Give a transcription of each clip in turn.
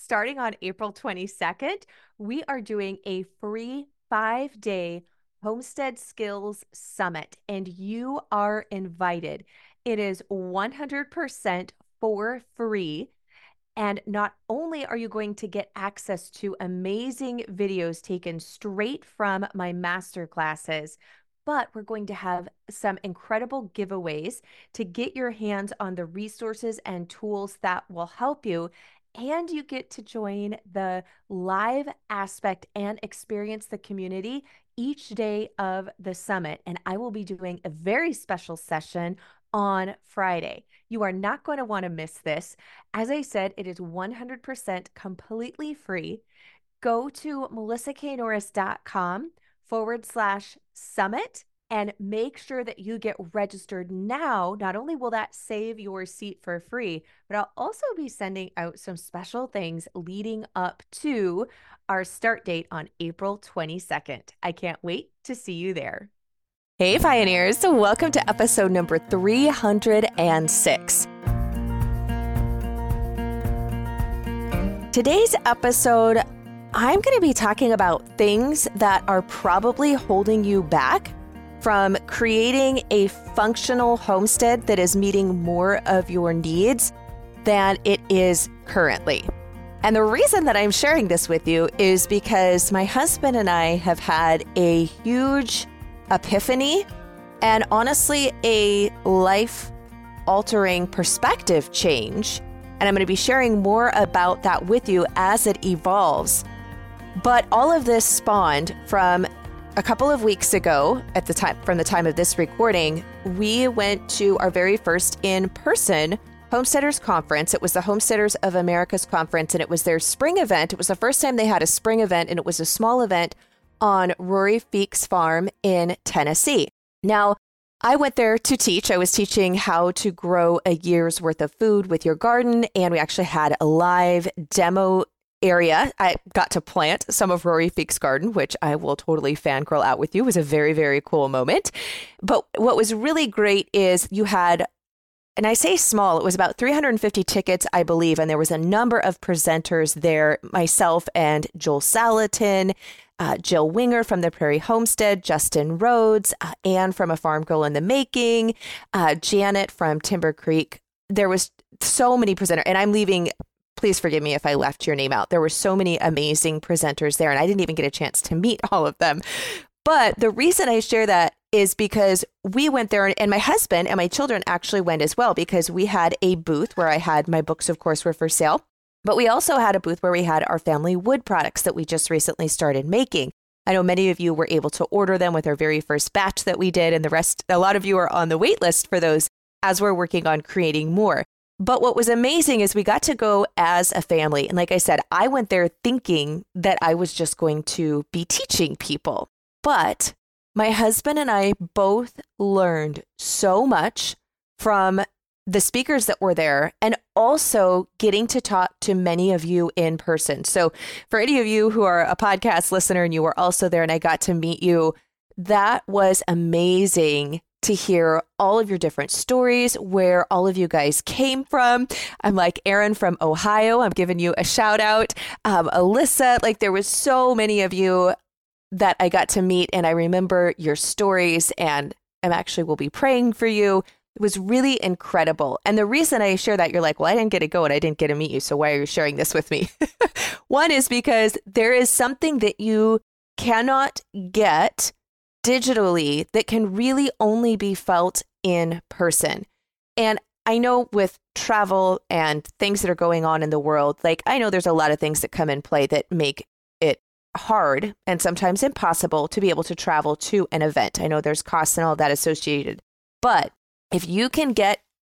starting on April 22nd, we are doing a free 5-day Homestead Skills Summit, and you are invited. It is 100% for free. And not only are you going to get access to amazing videos taken straight from my master classes, but we're going to have some incredible giveaways to get your hands on the resources and tools that will help you. And you get to join the live aspect and experience the community each day of the summit. And I will be doing a very special session on Friday. You are not going to want to miss this. As I said, it is 100% completely free. Go to melissaknorris.com/summit and make sure that you get registered now. Not only will that save your seat for free, but I'll also be sending out some special things leading up to our start date on April 22nd. I can't wait to see you there. Hey, Pioneers. Welcome to episode number 306. Today's episode, I'm going to be talking about things that are probably holding you back from creating a functional homestead that is meeting more of your needs than it is currently. And the reason that I'm sharing this with you is because my husband and I have had a huge epiphany and honestly a life-altering perspective change. And I'm going to be sharing more about that with you as it evolves. But all of this spawned from a couple of weeks ago from the time of this recording. We went to our very first in-person Homesteaders Conference. It was the Homesteaders of America's Conference, and it was their spring event. It was the first time they had a spring event, and it was a small event on Rory Feek's farm in Tennessee. Now, I went there to teach. I was teaching how to grow a year's worth of food with your garden, and we actually had a live demo area. I got to plant some of Rory Feek's garden, which I will totally fangirl out with you. It was a very, very cool moment. But what was really great is you had, and I say small, it was about 350 tickets, I believe, and there was a number of presenters there, myself and Joel Salatin, Jill Winger from the Prairie Homestead, Justin Rhodes, Anne from A Farm Girl in the Making, Janet from Timber Creek. There was so many presenters, and I'm leaving, please forgive me if I left your name out. There were so many amazing presenters there, and I didn't even get a chance to meet all of them. But the reason I share that is because we went there, and my husband and my children actually went as well, because we had a booth where I had my books, of course, were for sale. But we also had a booth where we had our family wood products that we just recently started making. I know many of you were able to order them with our very first batch that we did, and the rest, a lot of you are on the wait list for those as we're working on creating more. But what was amazing is we got to go as a family. And like I said, I went there thinking that I was just going to be teaching people. But my husband and I both learned so much from the speakers that were there, and also getting to talk to many of you in person. So for any of you who are a podcast listener and you were also there and I got to meet you, that was amazing to hear all of your different stories, where all of you guys came from. I'm like Aaron from Ohio. I'm giving you a shout out. Alyssa, like there was so many of you that I got to meet, and I remember your stories, and I actually will be praying for you. It was really incredible. And the reason I share that, you're like, well, I didn't get to go and I didn't get to meet you, so why are you sharing this with me? One is because there is something that you cannot get digitally that can really only be felt in person. And I know with travel and things that are going on in the world, like I know there's a lot of things that come in play that make it hard and sometimes impossible to be able to travel to an event. I know there's costs and all that associated, but if you can get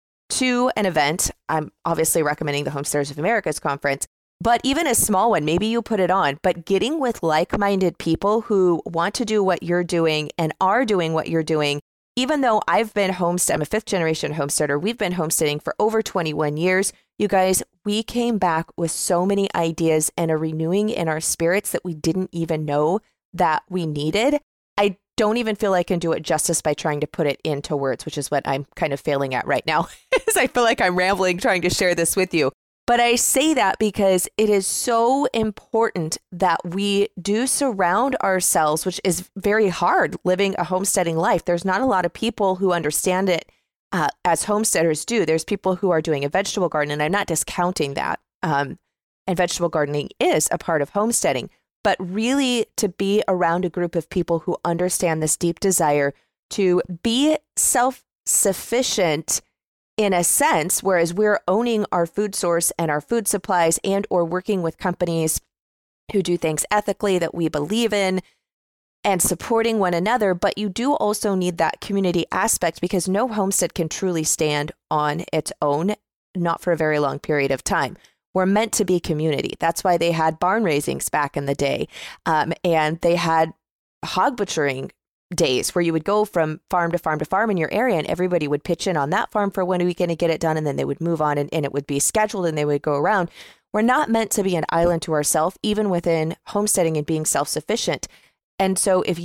to an event, I'm obviously recommending the Homesteaders of America's Conference, but even a small one, maybe you put it on, but getting with like-minded people who want to do what you're doing and are doing what you're doing. Even though I'm a fifth generation homesteader, we've been homesteading for over 21 years. You guys, we came back with so many ideas and a renewing in our spirits that we didn't even know that we needed. I don't even feel I can do it justice by trying to put it into words, which is what I'm kind of failing at right now, is I feel like I'm rambling trying to share this with you. But I say that because it is so important that we do surround ourselves, which is very hard living a homesteading life. There's not a lot of people who understand it as homesteaders do. There's people who are doing a vegetable garden, and I'm not discounting that. And vegetable gardening is a part of homesteading. But really to be around a group of people who understand this deep desire to be self-sufficient in a sense, whereas we're owning our food source and our food supplies and or working with companies who do things ethically that we believe in and supporting one another. But you do also need that community aspect because no homestead can truly stand on its own, not for a very long period of time. We're meant to be community. That's why they had barn raisings back in the day. And they had hog butchering days where you would go from farm to farm to farm in your area, and everybody would pitch in on that farm for one weekend to get it done, and then they would move on, and it would be scheduled and they would go around. We're not meant to be an island to ourselves, even within homesteading and being self-sufficient. And so if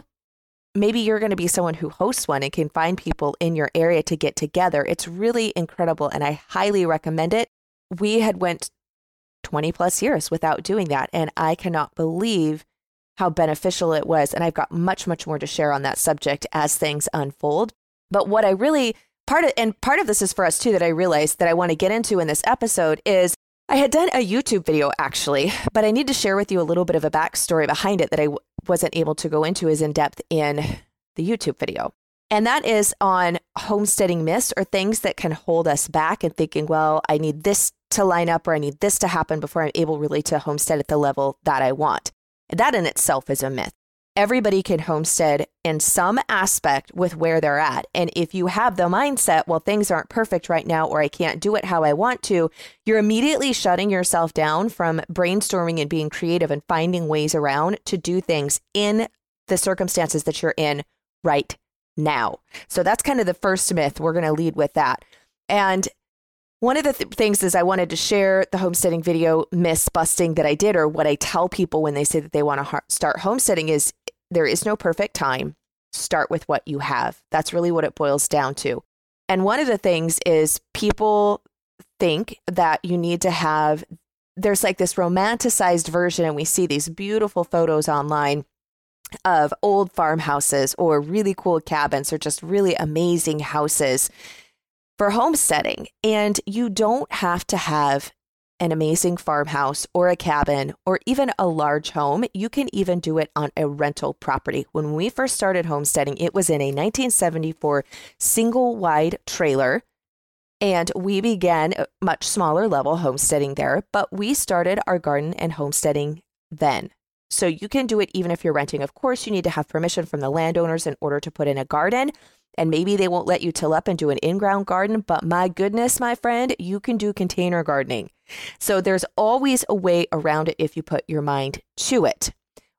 maybe you're going to be someone who hosts one and can find people in your area to get together, it's really incredible, and I highly recommend it. We had went 20 plus years without doing that, and I cannot believe how beneficial it was. And I've got much, much more to share on that subject as things unfold. But what I really, part of this is for us too, that I realized that I want to get into in this episode is I had done a YouTube video actually, but I need to share with you a little bit of a backstory behind it that I wasn't able to go into as in depth in the YouTube video. And that is on homesteading myths or things that can hold us back and thinking, well, I need this to line up or I need this to happen before I'm able really to homestead at the level that I want. That in itself is a myth. Everybody can homestead in some aspect with where they're at. And if you have the mindset, well, things aren't perfect right now, or I can't do it how I want to, you're immediately shutting yourself down from brainstorming and being creative and finding ways around to do things in the circumstances that you're in right now. So that's kind of the first myth. We're going to lead with that. And one of the things is I wanted to share the homesteading video myths busting that I did, or what I tell people when they say that they want to start homesteading is there is no perfect time. Start with what you have. That's really what it boils down to. And one of the things is people think that you need to have, there's like this romanticized version, and we see these beautiful photos online of old farmhouses or really cool cabins or just really amazing houses for homesteading. And you don't have to have an amazing farmhouse or a cabin or even a large home. You can even do it on a rental property. When we first started homesteading, it was in a 1974 single wide trailer. And we began a much smaller level homesteading there, but we started our garden and homesteading then. So you can do it even if you're renting. Of course, you need to have permission from the landowners in order to put in a garden. And maybe they won't let you till up and do an in-ground garden, but my goodness, my friend, you can do container gardening. So there's always a way around it if you put your mind to it.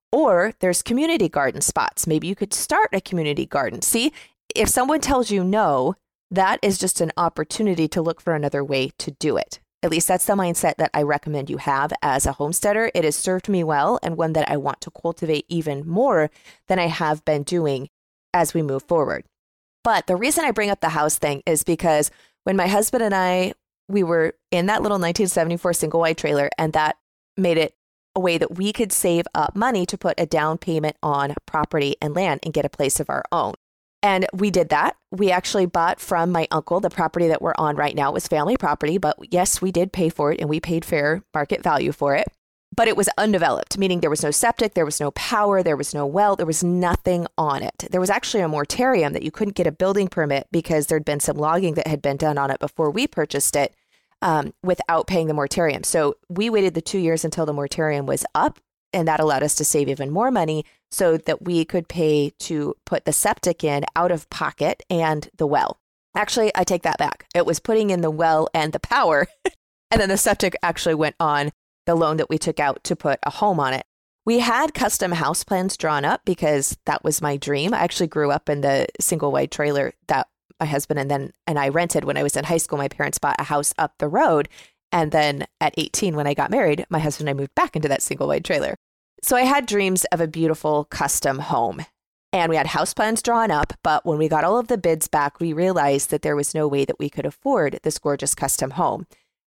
Or there's community garden spots. Maybe you could start a community garden. See, if someone tells you no, that is just an opportunity to look for another way to do it. At least that's the mindset that I recommend you have as a homesteader. It has served me well, and one that I want to cultivate even more than I have been doing as we move forward. But the reason I bring up the house thing is because when my husband and I, we were in that little 1974 single wide trailer, and that made it a way that we could save up money to put a down payment on property and land and get a place of our own. And we did that. We actually bought from my uncle the property that we're on right now. It was family property, but yes, we did pay for it, and we paid fair market value for it. But it was undeveloped, meaning there was no septic, there was no power, there was no well, there was nothing on it. There was actually a moratorium that you couldn't get a building permit because there'd been some logging that had been done on it before we purchased it without paying the moratorium. So we waited the 2 years until the moratorium was up, and that allowed us to save even more money so that we could pay to put the septic in out of pocket and the well. Actually, I take that back. It was putting in the well and the power, and then the septic actually went on the loan that we took out to put a home on it. We had custom house plans drawn up because that was my dream. I actually grew up in the single wide trailer that my husband and I rented when I was in high school. My parents bought a house up the road. And then at 18, when I got married, my husband and I moved back into that single wide trailer. So I had dreams of a beautiful custom home, and we had house plans drawn up. But when we got all of the bids back, we realized that there was no way that we could afford this gorgeous custom home.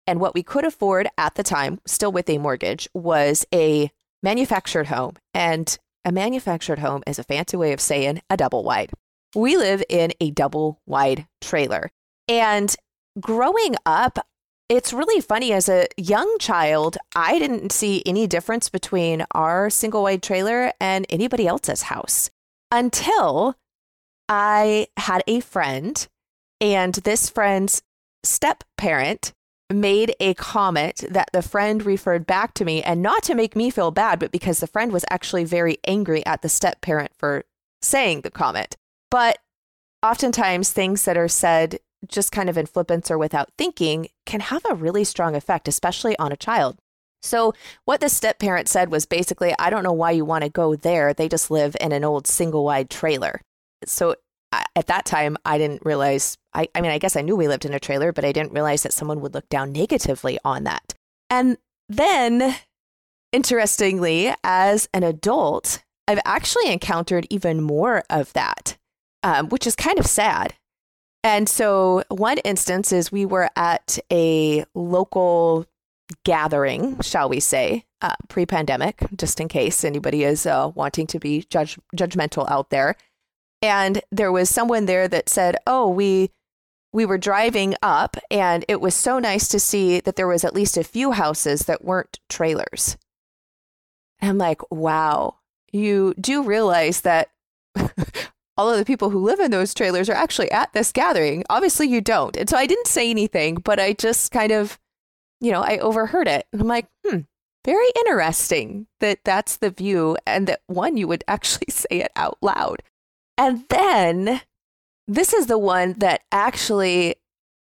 And what we could afford at the time, still with a mortgage, was a manufactured home. And a manufactured home is a fancy way of saying a double wide. We live in a double wide trailer. And growing up, it's really funny. As a young child, I didn't see any difference between our single wide trailer and anybody else's house until I had a friend, and this friend's step parent made a comment that the friend referred back to me, and not to make me feel bad, but because the friend was actually very angry at the step parent for saying the comment. But oftentimes things that are said just kind of in flippance or without thinking can have a really strong effect, especially on a child. So what the step parent said was basically, I don't know why you want to go there. They just live in an old single wide trailer. So at that time, I didn't realize, I mean, I guess I knew we lived in a trailer, but I didn't realize that someone would look down negatively on that. And then, interestingly, as an adult, I've actually encountered even more of that, which is kind of sad. And so one instance is we were at a local gathering, shall we say, pre-pandemic, just in case anybody is wanting to be judgmental out there. And there was someone there that said, oh, we were driving up and it was so nice to see that there was at least a few houses that weren't trailers. And I'm like, wow, you do realize that all of the people who live in those trailers are actually at this gathering. Obviously you don't. And so I didn't say anything, but I just kind of, I overheard it. And I'm like, very interesting that that's the view, and that one, you would actually say it out loud. And then this is the one that actually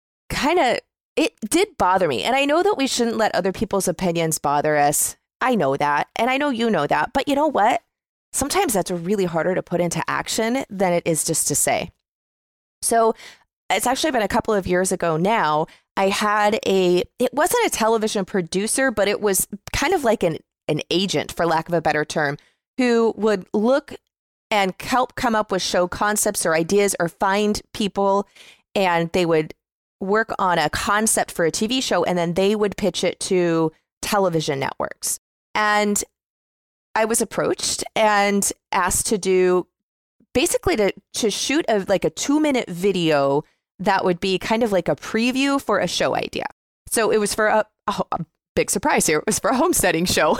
it did bother me. And I know that we shouldn't let other people's opinions bother us. I know that. And I know you know that. But you know what? Sometimes that's really harder to put into action than it is just to say. So it's actually been a couple of years ago now. I had it wasn't a television producer, but it was kind of like an agent, for lack of a better term, who would look and help come up with show concepts or ideas, or find people, and they would work on a concept for a TV show, and then they would pitch it to television networks. And I was approached and asked to do basically to shoot a 2-minute video that would be kind of like a preview for a show idea. So it was for a big surprise here. It was for a homesteading show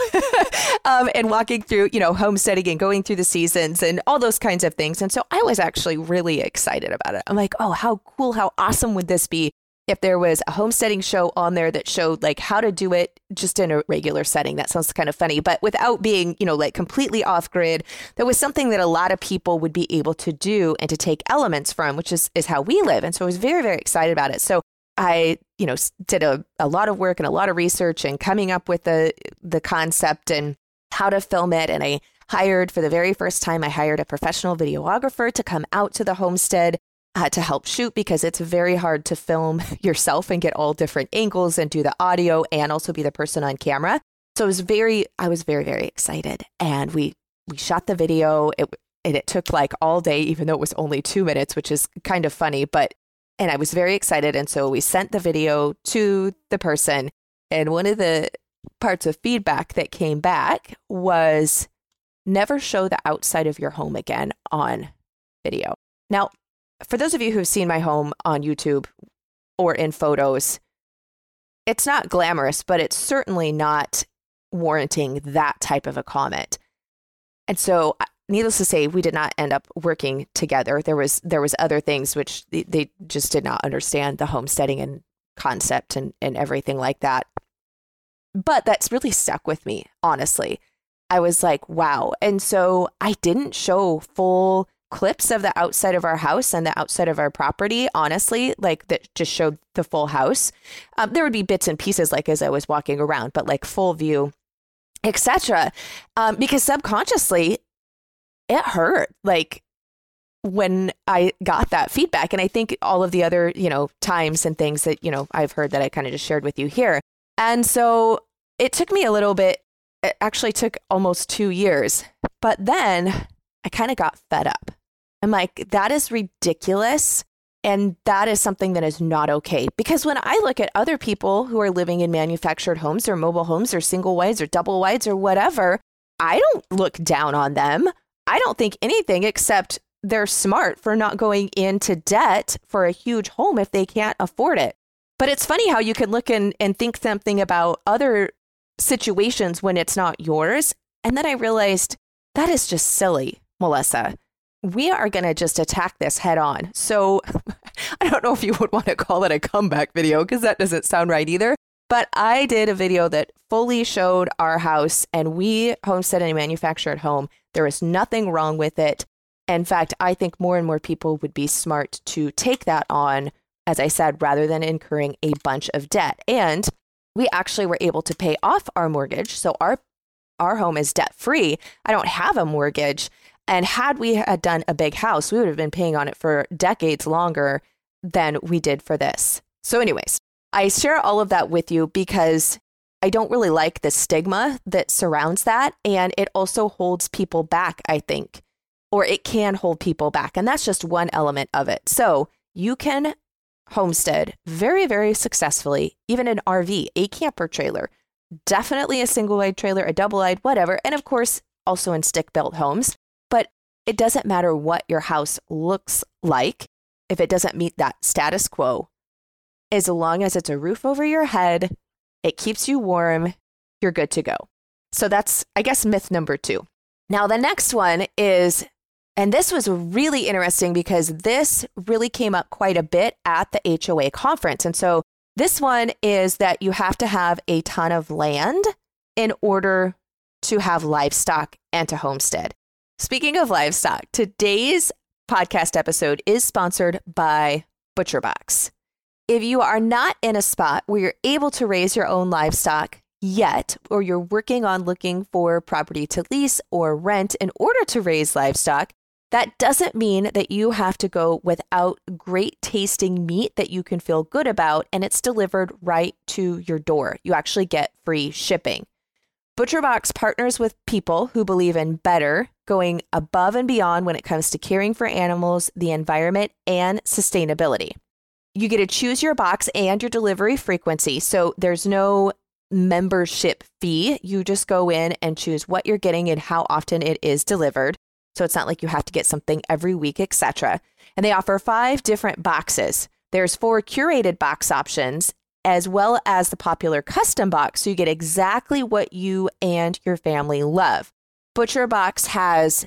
and walking through, homesteading and going through the seasons and all those kinds of things. And so I was actually really excited about it. I'm like, oh, how cool, how awesome would this be if there was a homesteading show on there that showed how to do it just in a regular setting. That sounds kind of funny, but without being, completely off grid. That was something that a lot of people would be able to do and to take elements from, which is how we live. And so I was very, very excited about it. So I, did a lot of work and a lot of research and coming up with the concept and how to film it. And I hired, for the very first time, I hired a professional videographer to come out to the homestead to help shoot, because it's very hard to film yourself and get all different angles and do the audio and also be the person on camera. So I was very, very excited. And we shot the video. It took all day, even though it was only 2 minutes, which is kind of funny, and I was very excited. And so we sent the video to the person. And one of the parts of feedback that came back was, never show the outside of your home again on video. Now, for those of you who've seen my home on YouTube or in photos, it's not glamorous, but it's certainly not warranting that type of a comment. And so, needless to say, we did not end up working together. There was other things which they just did not understand, the homesteading and concept and everything like that. But that's really stuck with me, honestly. I was like, wow. And so I didn't show full clips of the outside of our house and the outside of our property, honestly, that just showed the full house. There would be bits and pieces as I was walking around, but full view, etc. Because subconsciously it hurt when I got that feedback. And I think all of the other, times and things that, I've heard that I kind of just shared with you here. And so it took me a little bit. It actually took almost 2 years, but then I kind of got fed up. I'm like, that is ridiculous. And that is something that is not okay. Because when I look at other people who are living in manufactured homes or mobile homes or single wides or double wides or whatever, I don't look down on them. I don't think anything except they're smart for not going into debt for a huge home if they can't afford it. But it's funny how you can look and think something about other situations when it's not yours. And then I realized that is just silly, Melissa. We are going to just attack this head on. So I don't know if you would want to call it a comeback video because that doesn't sound right either. But I did a video that fully showed our house and we homestead in a manufactured home. There is nothing wrong with it. In fact, I think more and more people would be smart to take that on, as I said, rather than incurring a bunch of debt. And we actually were able to pay off our mortgage. So our home is debt free. I don't have a mortgage. And had we had done a big house, we would have been paying on it for decades longer than we did for this. So anyways, I share all of that with you because I don't really like the stigma that surrounds that. And it also holds people back, I think, or it can hold people back. And that's just one element of it. So you can homestead very, very successfully, even an RV, a camper trailer, definitely a single wide trailer, a double wide, whatever. And of course, also in stick built homes. But it doesn't matter what your house looks like if it doesn't meet that status quo. As long as it's a roof over your head, it keeps you warm, you're good to go. So that's, I guess, myth number 2. Now, the next one is, and this was really interesting because this really came up quite a bit at the HOA conference. And so this one is that you have to have a ton of land in order to have livestock and to homestead. Speaking of livestock, today's podcast episode is sponsored by ButcherBox. If you are not in a spot where you're able to raise your own livestock yet, or you're working on looking for property to lease or rent in order to raise livestock, that doesn't mean that you have to go without great tasting meat that you can feel good about and it's delivered right to your door. You actually get free shipping. ButcherBox partners with people who believe in better, going above and beyond when it comes to caring for animals, the environment, and sustainability. You get to choose your box and your delivery frequency. So there's no membership fee. You just go in and choose what you're getting and how often it is delivered. So it's not like you have to get something every week, etc. And they offer 5 different boxes. There's 4 curated box options, as well as the popular custom box. So you get exactly what you and your family love. ButcherBox has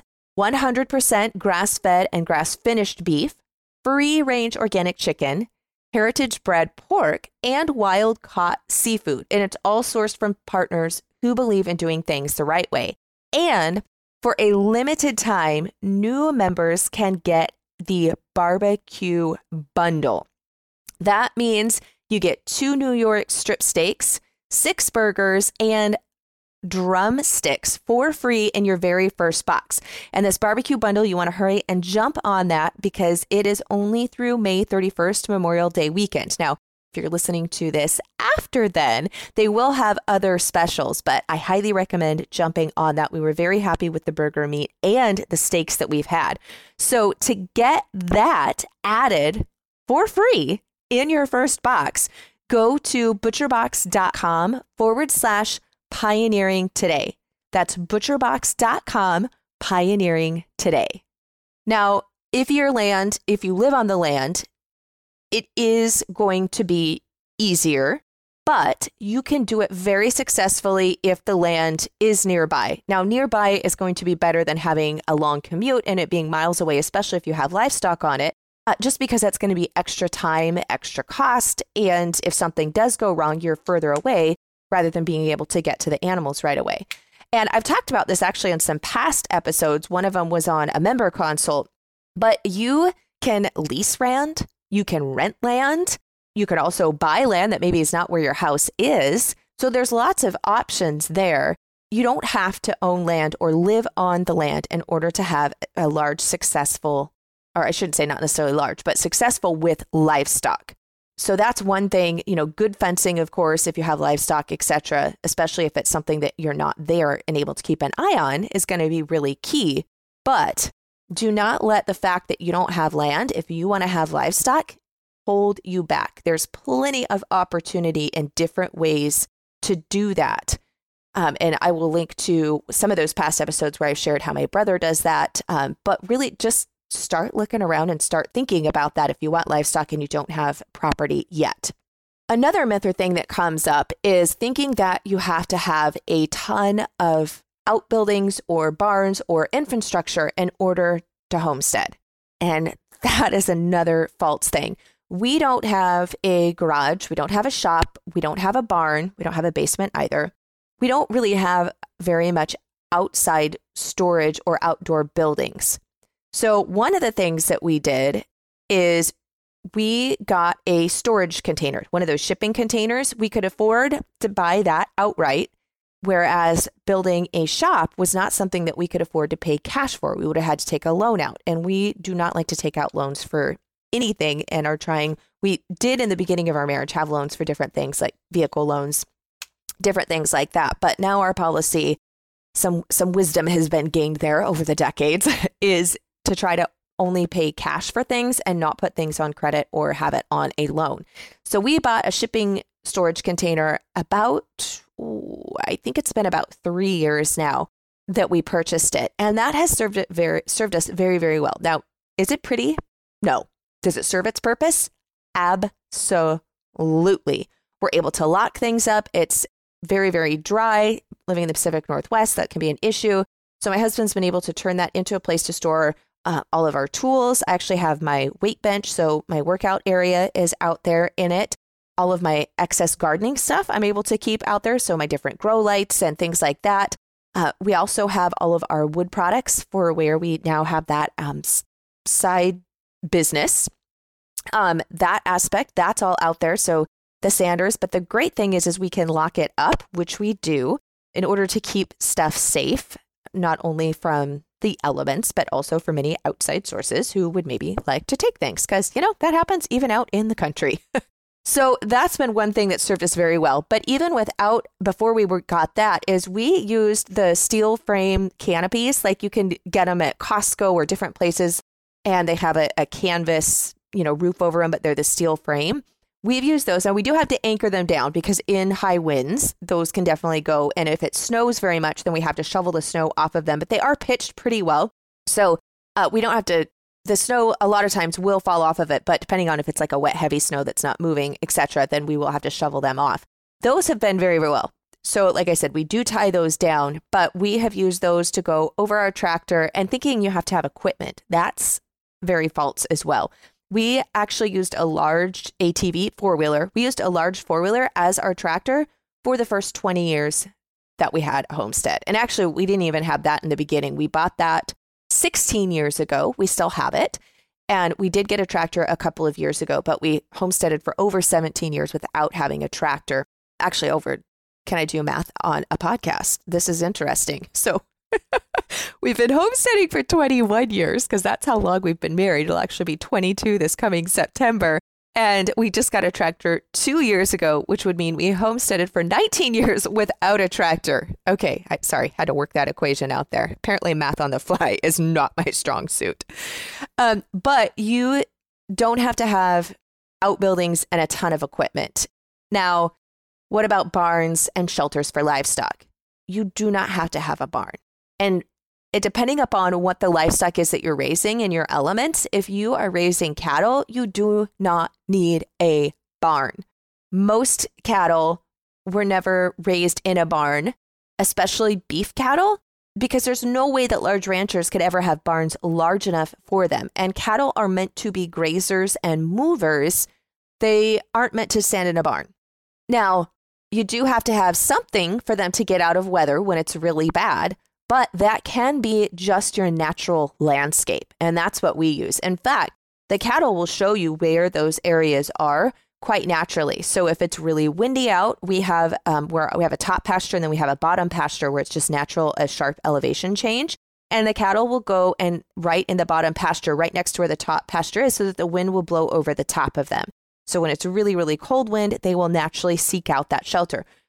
100% grass-fed and grass-finished beef, free-range organic chicken, heritage-bred pork, and wild-caught seafood. And it's all sourced from partners who believe in doing things the right way. And for a limited time, new members can get the barbecue bundle. That means you get 2 New York strip steaks, 6 burgers, and drumsticks for free in your very first box. And this barbecue bundle, you want to hurry and jump on that because it is only through May 31st, Memorial Day weekend. Now, if you're listening to this after then, they will have other specials, but I highly recommend jumping on that. We were very happy with the burger meat and the steaks that we've had. So to get that added for free in your first box, go to butcherbox.com/pioneering today. That's butcherbox.com pioneering today. Now, if you live on the land, it is going to be easier, but you can do it very successfully if the land is nearby. Now, nearby is going to be better than having a long commute and it being miles away, especially if you have livestock on it, just because that's going to be extra time, extra cost. And if something does go wrong, you're further away rather than being able to get to the animals right away. And I've talked about this actually in some past episodes. One of them was on a member consult, but you can lease land. You can rent land. You could also buy land that maybe is not where your house is. So there's lots of options there. You don't have to own land or live on the land in order to have a large, successful, or I shouldn't say not necessarily large, but successful with livestock. So that's one thing, good fencing, of course, if you have livestock, etc., especially if it's something that you're not there and able to keep an eye on, is going to be really key. But do not let the fact that you don't have land, if you want to have livestock, hold you back. There's plenty of opportunity in different ways to do that. And I will link to some of those past episodes where I've shared how my brother does that. But really just start looking around and start thinking about that if you want livestock and you don't have property yet. Another myth or thing that comes up is thinking that you have to have a ton of outbuildings or barns or infrastructure in order to homestead. And that is another false thing. We don't have a garage. We don't have a shop. We don't have a barn. We don't have a basement either. We don't really have very much outside storage or outdoor buildings. So one of the things that we did is we got a storage container, one of those shipping containers. We could afford to buy that outright, whereas building a shop was not something that we could afford to pay cash for. We would have had to take a loan out, and we do not like to take out loans for anything and are trying. We did in the beginning of our marriage have loans for different things like vehicle loans, different things like that. But now our policy, some wisdom has been gained there over the decades, is to try to only pay cash for things and not put things on credit or have it on a loan. So we bought a shipping storage container about, I think it's been about 3 years now that we purchased it. And that has served us very, very well. Now, is it pretty? No. Does it serve its purpose? Absolutely. We're able to lock things up. It's very, very dry. Living in the Pacific Northwest, that can be an issue. So my husband's been able to turn that into a place to store all of our tools. I actually have my weight bench, so my workout area is out there in it. All of my excess gardening stuff I'm able to keep out there, so my different grow lights and things like that. We also have all of our wood products for where we now have that side business. That aspect, that's all out there. So the sanders, but the great thing is we can lock it up, which we do, in order to keep stuff safe, not only from the elements, but also from any outside sources who would maybe like to take things, because, that happens even out in the country. So that's been one thing that served us very well. But even before we got that, is we used the steel frame canopies. Like you can get them at Costco or different places, and they have a canvas, roof over them, but they're the steel frame. We've used those. Now we do have to anchor them down because in high winds, those can definitely go. And if it snows very much, then we have to shovel the snow off of them, but they are pitched pretty well. So we don't have to, the snow a lot of times will fall off of it, but depending on if it's like a wet, heavy snow that's not moving, etc., then we will have to shovel them off. Those have been very, very well. So like I said, we do tie those down, but we have used those to go over our tractor, and thinking you have to have equipment. That's very false as well. We actually used a large ATV four-wheeler. We used a large four-wheeler as our tractor for the first 20 years that we had a homestead. And actually, we didn't even have that in the beginning. We bought that 16 years ago. We still have it. And we did get a tractor a couple of years ago, but we homesteaded for over 17 years without having a tractor. Actually, can I do math on a podcast? This is interesting. So we've been homesteading for 21 years because that's how long we've been married. It'll actually be 22 this coming September. And we just got a tractor 2 years ago, which would mean we homesteaded for 19 years without a tractor. Okay, sorry, had to work that equation out there. Apparently math on the fly is not my strong suit. But you don't have to have outbuildings and a ton of equipment. Now, what about barns and shelters for livestock? You do not have to have a barn. And depending upon what the livestock is that you're raising in your elements, if you are raising cattle, you do not need a barn. Most cattle were never raised in a barn, especially beef cattle, because there's no way that large ranchers could ever have barns large enough for them. And cattle are meant to be grazers and movers. They aren't meant to stand in a barn. Now, you do have to have something for them to get out of weather when it's really bad. But that can be just your natural landscape. And that's what we use. In fact, the cattle will show you where those areas are quite naturally. So if it's really windy out, we have where we have a top pasture and then we have a bottom pasture where it's just natural, a sharp elevation change. And the cattle will go and right in the bottom pasture, right next to where the top pasture is, so that the wind will blow over the top of them. So when it's really, really cold wind, they will naturally seek out that shelter.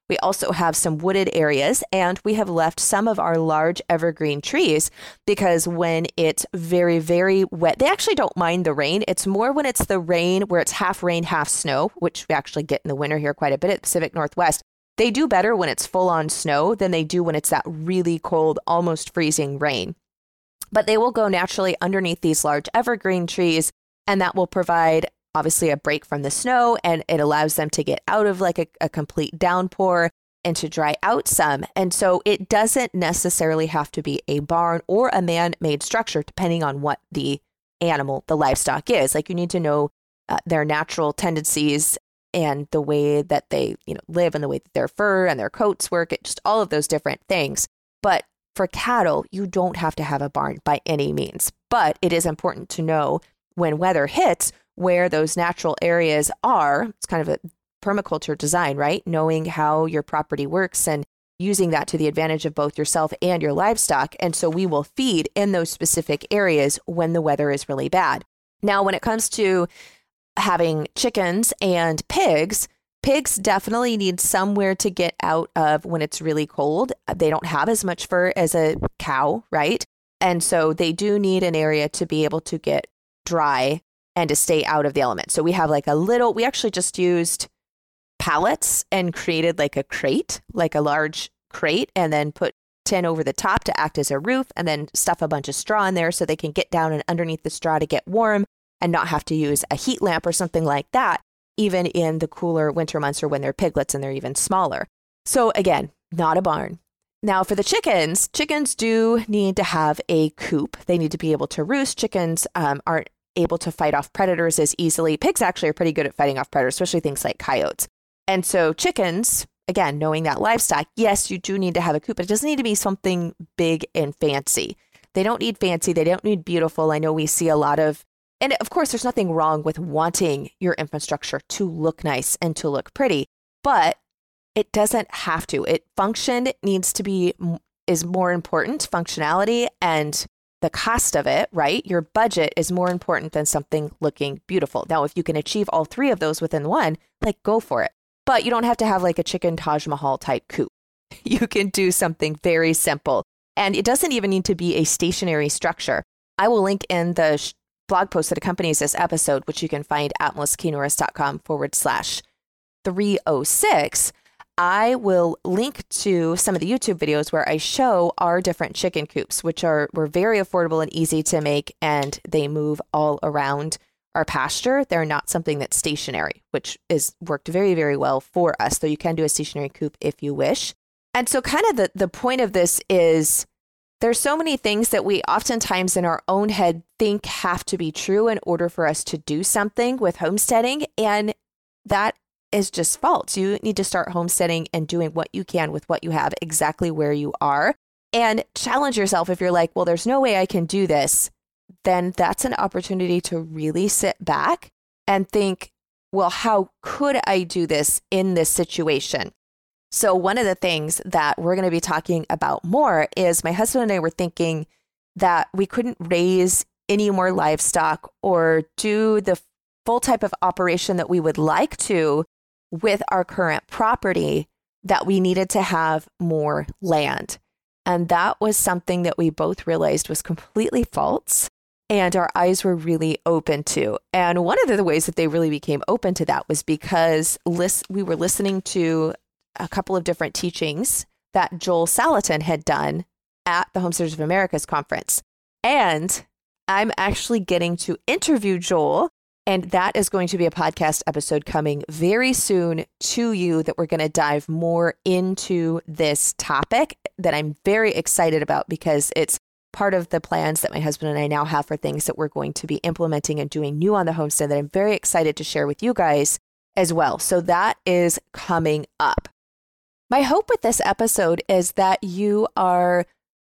We also have some wooded areas, and we have left some of our large evergreen trees because when it's very, very wet, they actually don't mind the rain. It's more when it's the rain where it's half rain, half snow, which we actually get in the winter here quite a bit at the Pacific Northwest. They do better when it's full on snow than they do when it's that really cold, almost freezing rain. But they will go naturally underneath these large evergreen trees, and that will provide obviously a break from the snow, and it allows them to get out of like a complete downpour and to dry out some. And so it doesn't necessarily have to be a barn or a man-made structure, depending on what the animal, the livestock is. Like you need to know their natural tendencies and the way that they, live and the way that their fur and their coats work, just all of those different things. But for cattle, you don't have to have a barn by any means. But it is important to know when weather hits where those natural areas are. It's kind of a permaculture design, right? Knowing how your property works and using that to the advantage of both yourself and your livestock. And so we will feed in those specific areas when the weather is really bad. Now, when it comes to having chickens and pigs definitely need somewhere to get out of when it's really cold. They don't have as much fur as a cow, right? And so they do need an area to be able to get dry and to stay out of the element. So we have like we actually just used pallets and created like a crate, like a large crate, and then put tin over the top to act as a roof, and then stuff a bunch of straw in there so they can get down and underneath the straw to get warm and not have to use a heat lamp or something like that, even in the cooler winter months or when they're piglets and they're even smaller. So again, not a barn. Now for the chickens do need to have a coop. They need to be able to roost. Chickens aren't able to fight off predators as easily. Pigs actually are pretty good at fighting off predators, especially things like coyotes. And so chickens, again, knowing that livestock, yes, you do need to have a coop, but it doesn't need to be something big and fancy. They don't need fancy. They don't need beautiful. I know we see a lot of, and of course, there's nothing wrong with wanting your infrastructure to look nice and to look pretty, but it doesn't have to. Function is more important, functionality, and the cost of it, right? Your budget is more important than something looking beautiful. Now, if you can achieve all three of those within one, like go for it. But you don't have to have like a chicken Taj Mahal type coop. You can do something very simple. And it doesn't even need to be a stationary structure. I will link in the blog post that accompanies this episode, which you can find at melissanorris.com/306. I will link to some of the YouTube videos where I show our different chicken coops, which were very affordable and easy to make, and they move all around our pasture. They're not something that's stationary, which is worked very, very well for us, though you can do a stationary coop if you wish. And so kind of the point of this is there's so many things that we oftentimes in our own head think have to be true in order for us to do something with homesteading, and that is just false. You need to start homesteading and doing what you can with what you have exactly where you are, and challenge yourself. If you're like, well, there's no way I can do this, then that's an opportunity to really sit back and think, well, how could I do this in this situation? So one of the things that we're going to be talking about more is my husband and I were thinking that we couldn't raise any more livestock or do the full type of operation that we would like to with our current property, that we needed to have more land. And that was something that we both realized was completely false, and our eyes were really open to. And one of the ways that they really became open to that was because we were listening to a couple of different teachings that Joel Salatin had done at the Homesteaders of America's conference. And I'm actually getting to interview Joel, and that is going to be a podcast episode coming very soon to you that we're going to dive more into this topic that I'm very excited about, because it's part of the plans that my husband and I now have for things that we're going to be implementing and doing new on the homestead that I'm very excited to share with you guys as well. So that is coming up. My hope with this episode is that you are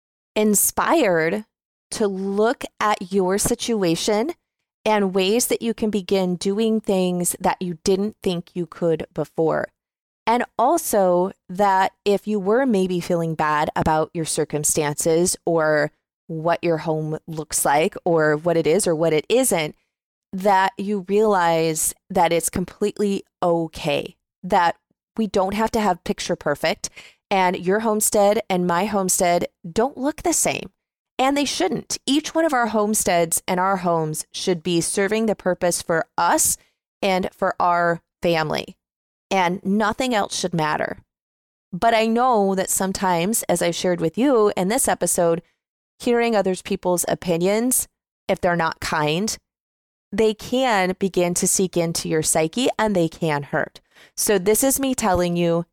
inspired to look at your situation and ways that you can begin doing things that you didn't think you could before. And also that if you were maybe feeling bad about your circumstances or what your home looks like or what it is or what it isn't, that you realize that it's completely okay, that We don't have to have picture perfect. And your homestead and my homestead don't look the same. And they shouldn't. Each one of our homesteads and our homes should be serving the purpose for us and for our family. And nothing else should matter. But I know that sometimes, as I shared with you in this episode, hearing other people's opinions, if they're not kind, they can begin to seep into your psyche and they can hurt. So this is me telling you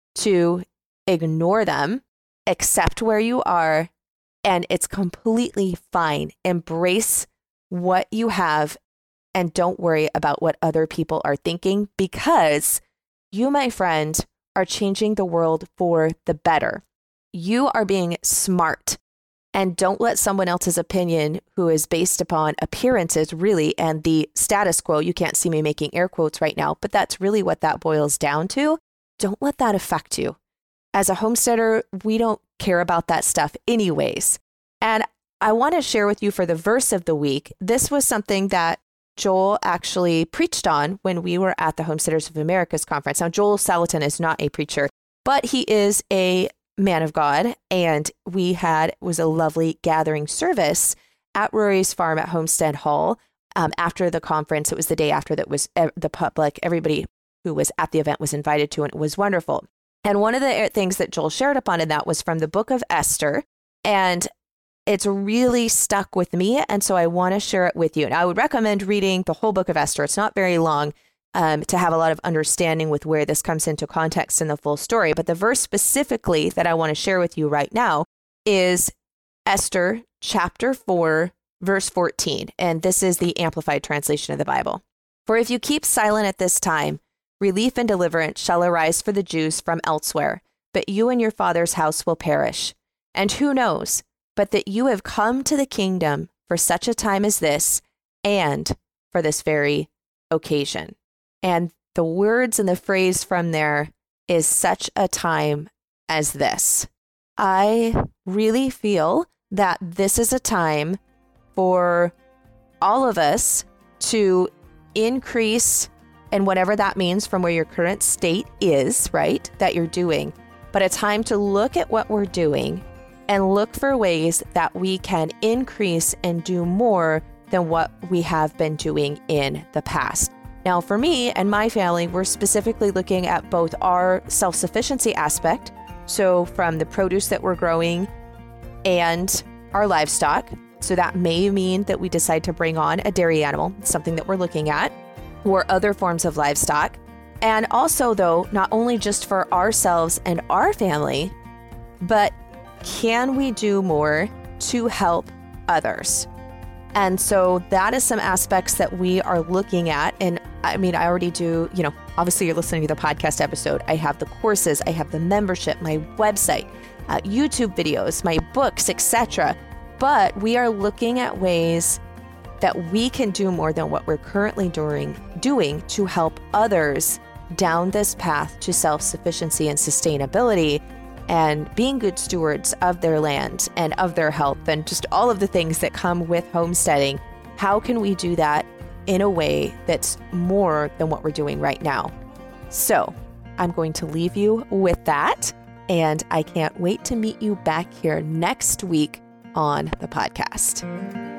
to ignore them, accept where you are, and it's completely fine. Embrace what you have and don't worry about what other people are thinking, because you, my friend, are changing the world for the better. You are being smart, and don't let someone else's opinion, who is based upon appearances really, and the status quo. You can't see me making air quotes right now, but that's really what that boils down to. Don't let that affect you. As a homesteader, we don't care about that stuff anyways. And I want to share with you for the verse of the week. This was something that Joel actually preached on when we were at the Homesteaders of America's conference. Now, Joel Salatin is not a preacher, but he is a man of God. And was a lovely gathering service at Rory's Farm at Homestead Hall. After the conference, it was the day after that was the public, everybody who was at the event was invited to, and it was wonderful. And one of the things that Joel shared upon in that was from the book of Esther. And it's really stuck with me. And so I want to share it with you. And I would recommend reading the whole book of Esther. It's not very long to have a lot of understanding with where this comes into context in the full story. But the verse specifically that I want to share with you right now is Esther chapter 4, verse 14. And this is the Amplified translation of the Bible. For if you keep silent at this time, relief and deliverance shall arise for the Jews from elsewhere, but you and your father's house will perish. And who knows, but that you have come to the kingdom for such a time as this, and for this very occasion. And the words and the phrase from there is such a time as this. I really feel that this is a time for all of us to increase, and whatever that means from where your current state is, right, that you're doing, but a time to look at what we're doing and look for ways that we can increase and do more than what we have been doing in the past. Now, for me and my family, we're specifically looking at both our self-sufficiency aspect, so from the produce that we're growing and our livestock. So that may mean that we decide to bring on a dairy animal, something that we're looking at, or other forms of livestock. And also, though, not only just for ourselves and our family, but can we do more to help others? And so that is some aspects that we are looking at. And I mean, I already do, obviously you're listening to the podcast episode. I have the courses, I have the membership, my website, YouTube videos, my books, etc. But we are looking at ways that we can do more than what we're currently doing to help others down this path to self-sufficiency and sustainability, and being good stewards of their land and of their health and just all of the things that come with homesteading. How can we do that in a way that's more than what we're doing right now? So I'm going to leave you with that, and I can't wait to meet you back here next week on the podcast.